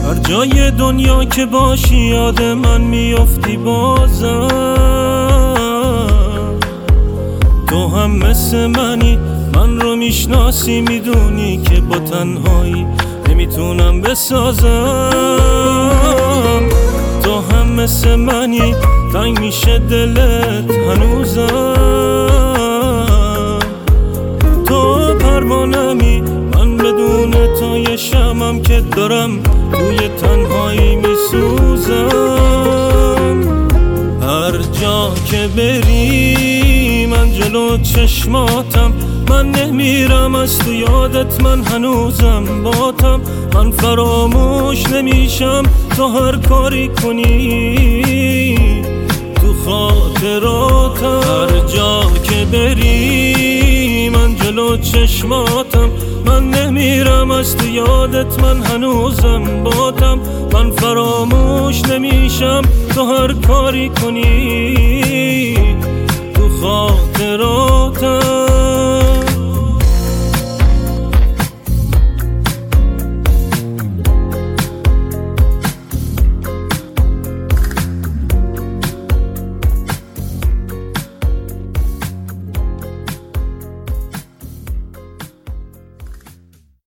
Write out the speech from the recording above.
هر جای دنیا که باشی یاد من میافتی بازم. تو هم مثل منی، من رو میشناسی، میدونی که با تنهایی نمیتونم بسازم. تو هم مثل منی، تنگ میشه دلت هنوزم. تو پروانمی، من بدون تو یه شمعم که دارم توی تنهایی میسوزم. هر جا که بری من جلو چشماتم، من نمیرم از تو یادت، من هنوزم باتم. من فراموش نمیشم تو هر کاری کنی تو خاطراتم. هر جا که بری من جلو چشماتم، من نمیرم از تو یادت، من هنوزم باتم. من فراموش نمیشم تو هر کاری کنی تو خاطراتم.